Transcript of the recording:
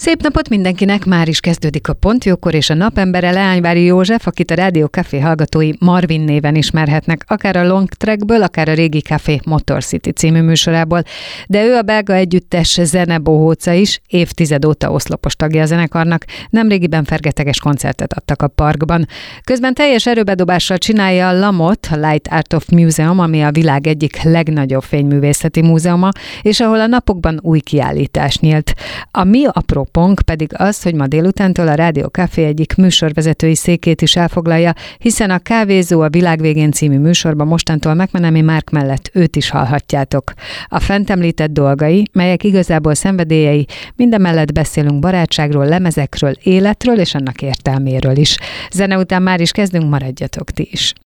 Szép napot mindenkinek, már is kezdődik a Pontjókor, és a napembere Leányvári József, akit a Rádió Café hallgatói Marvin néven ismerhetnek, akár a Long Trackből, akár a régi Café Motor City című műsorából, de ő a belga együttes zenebohóca is, évtized óta oszlopos tagja a zenekarnak, nemrégiben fergeteges koncertet adtak a parkban. Közben teljes erőbedobással csinálja a LAMOT, a Light Art of Museum, ami a világ egyik legnagyobb fényművészeti múzeuma, és ahol a napokban új kiállítás nyílt. A mi apropónk pedig az, hogy ma délutántól a Rádió Café egyik műsorvezetői székét is elfoglalja, hiszen a Kávézó a világ végén című műsorban mostantól McMenemy Mark mellett őt is hallhatjátok. A fent említett dolgai, melyek igazából szenvedélyei, mindemellett beszélünk barátságról, lemezekről, életről és annak értelméről is. Zene után már is kezdünk, maradjatok ti is.